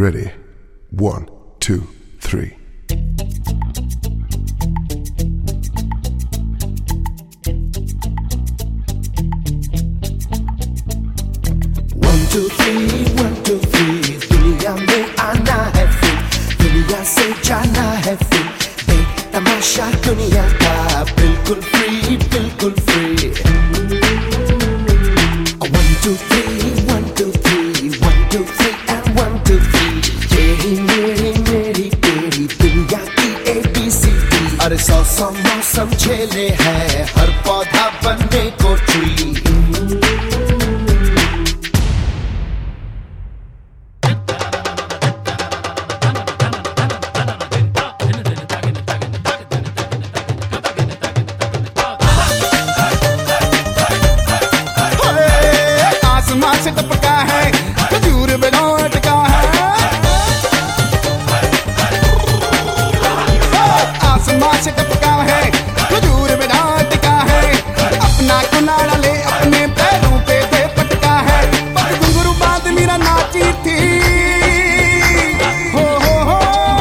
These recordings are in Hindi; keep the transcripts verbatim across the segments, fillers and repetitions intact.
ready? One, two, three. One, two, three, one, two, three. दुनिया में आना है फिर, दुनिया से जाना है फिर, बेतमाशा दुनिया का बिल्कुल फ्री, बिल्कुल free. One, two, three, one, two, three, one, two, three, and one, two, three. तेरी मेरी मेरी तेरी दुनिया की A B C D. अरे सौ सौ मौसम झेले हैं, हर पौधा बनने को ट्री. से टपका है खजूर बिना अटका है, आसमां से टपका है खजूर बिना अटका है, अपना कुनाड़ा ले अपने पैरों पे दे पटका है. बस घुंघरू बात मेरा नाची थी, हो हो हो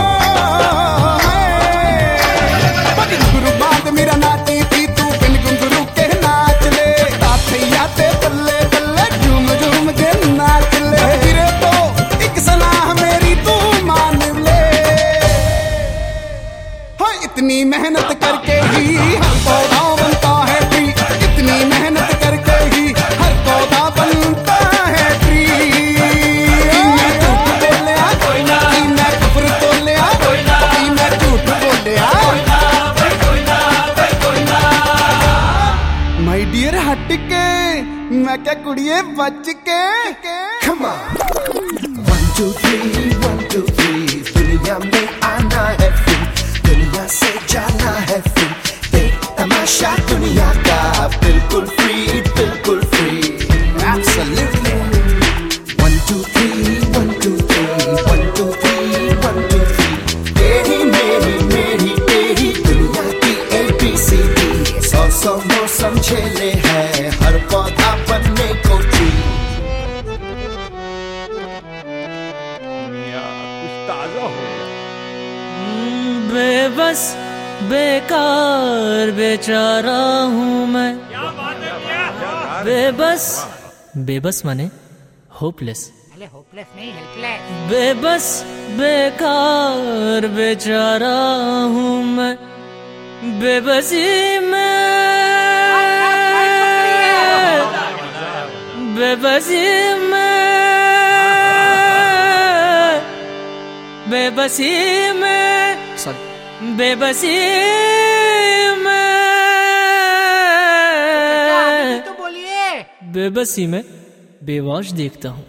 बस घुंघरू बात मेरा नाची थी, तू बिन घुंघरू के नाच ले. ताथैया ते बल्ले बल्ले झूम झूम के नाच ले. गिरे तो एक सलाह मेरी तू मान ले. हाँ, इतनी मेहनत करके ही हर पौधा बनता है फ्री, इतनी मेहनत करके ही हर पौधा बनता है फ्री. मैं झूठ बोलिया कोई ना, मैं कब्र तोलिया कोई ना, मैं झूठ बोलिया माय डियर हट के, मैं क्या कुड़िए बच के. Come on. One, two, three, one, two, three. दुनिया में आना है फिर, दुनिया से जाना है फिर, बेतमाशा दुनिया का बिल्कुल फ्री, बिल्कुल free. Absolutely. One, two, three, one, two, three, one, two, three, one, two, three. तेरी मेरी मेरी तेरी दुनिया की A B C D. सौ सौ मौसम झेले हैं, हर पौधा बनने को ट्री. बेबस बेकार बेचारा हूँ मैं. बेबस बेबस माने होपलेस. होपलेस नहीं, हेल्पलेस. बेबस बेकार बेचारा हूँ मैं, बेबसी में बेबसी में बेबसी में बेबसी में तो बोलिए. बेबसी में बेवाश देखता हूँ.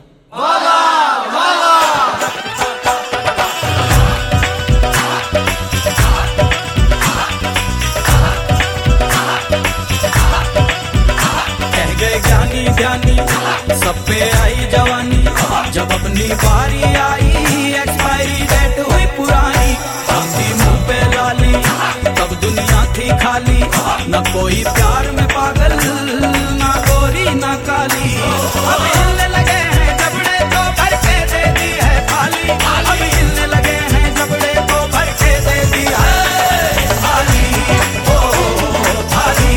कह गए ज्ञानी ज्ञानी सब पे आई जवानी, जब अपनी बारी आई एक्सपायरी डेट हुई पुरानी. थी मुंह पे लाली तब दुनिया थी खाली, न कोई प्यार में पागल ना गोरी ना काली. अब हिलने लगे हैं जबड़े तो भर के दे दी है खाली, अब हिलने लगे हैं जबड़े तो भर के दे दी है खाली. ओ खाली.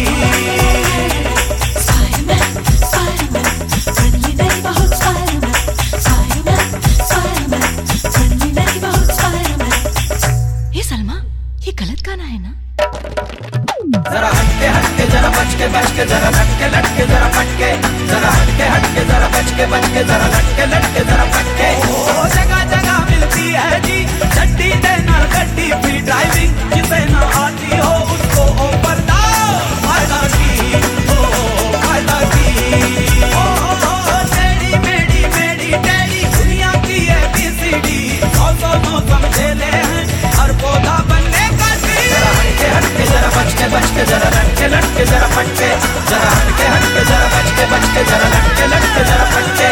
जरा हटके हटके जरा बच के बच के जरा लटके लटके जरा फटके, जरा हटके हटके जरा बच के बच के जरा लटके लटके जरा फटके. ओ जगह जगह मिलती है जी चड्डी देना गड्डी फ्री ड्राइविंग, जिसे ना आती हो उसको ऊपर दाओ फायदा की, ओ फायदा की. ओ टेढ़ी मेढ़ी मेढ़ी टेढ़ी दुनिया की A B C D. सौ सौ मौसम झेले हैं, हर पौधा बनने का ट्री. जरा हटके हटके जरा बच के बच के जरा लटके लटके जरा फटके, जरा हटके हटके जरा बच के बच के जरा लटके लटके जरा फटके.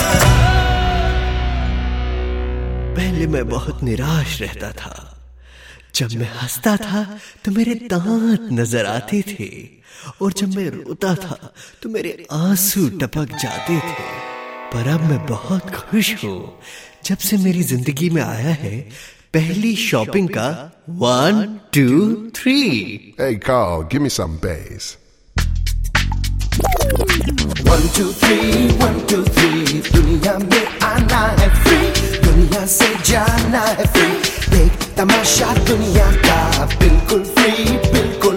पहले मैं बहुत निराश रहता था, जब मैं हंसता था तो मेरे दांत नजर आते थे, और जब मैं रोता था तो मेरे आंसू टपक जाते थे. पर अब मैं बहुत खुश हूँ, जब से मेरी जिंदगी में आया है पहली शॉपिंग का one two three. Hey Carl, give me some bass. One two three, one two three, दुनिया में आना है फ्री, दुनिया से जाना है फ्री, देख तमाशा दुनिया का बिल्कुल फ्री, बिल्कुल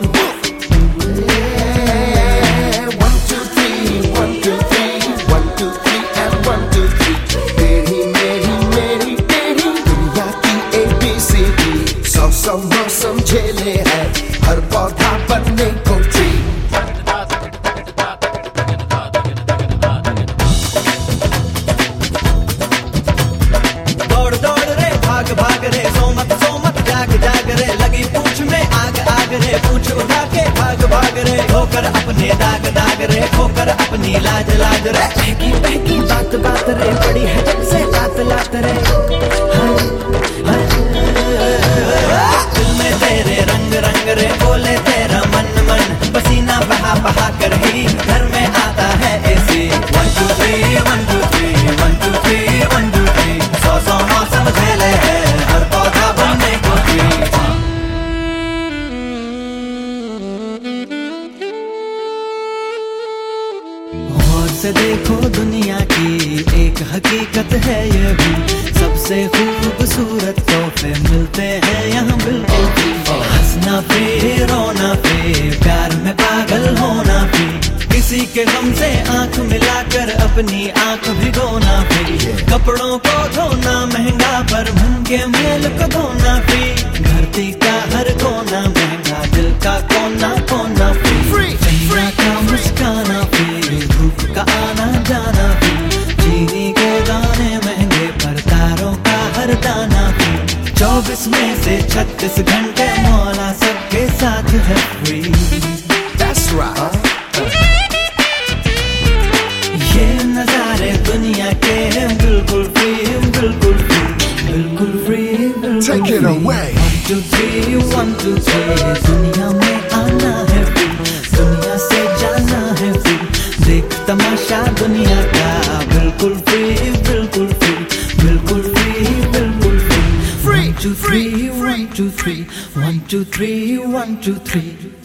One two three, one two three, one two three and one two three, तेरी मेरी मेरी तेरी दुनिया की A B C D, सौ सौ मौसम झेले है हर पौधा बनने को ट्री। भाग भाग रे सोमत सोमत जाग जाग रे लगी पूछ में आग आग रे पूछ उठा के भाग भाग रे खोकर अपने दाग दाग रे खोकर अपनी लाज लाज रे बहकी बहकी बात बात रे बड़ी है जब से लात लात रे दिल में तेरे रंग रंग रे बोले तेरा मन मन पसीना बहा बहा कर ही घर में आता है ऐसी one two three one two three one two three one two three सौ सौ मौसम झेले है हर पौधा बनने को ट्री। गौर से देखो दुनिया की एक हकीकत है ये भी, सबसे खूबसूरत तोहफे मिलते हैं यहाँ बिल्कुल फ्री। हंसना फ्री, रोना फ्री, प्यार में पागल होना फ्री, किसी के गम से आंख मिलाकर अपनी आंख भिगोना फ्री, कपड़ों को धोना महंगा पर मन के मेल को धोना फ्री, धरती का हर कोना महंगा दिल का कोना कोना फ्री, चेहरा का मुस्काना फ्री, धूप का आना जाना फ्री, चीनी के दाने महंगे पर तारों का हर दाना फ्री, चौबीस में से छत्तीस घंटे मौला सबके साथ है फ्री। That's right. ये नजारे दुनिया के बिल्कुल फ्री बिल्कुल फ्री बिल्कुल फ्री बिल्कुल Take it away. One two three one two three, दुनिया में आना है फ्री, दुनिया से जाना है फ्री, देख तमाशा दुनिया का बिल्कुल फ्री बिल्कुल फ्री बिल्कुल फ्री बिल्कुल free. One two three one two three one two three one two three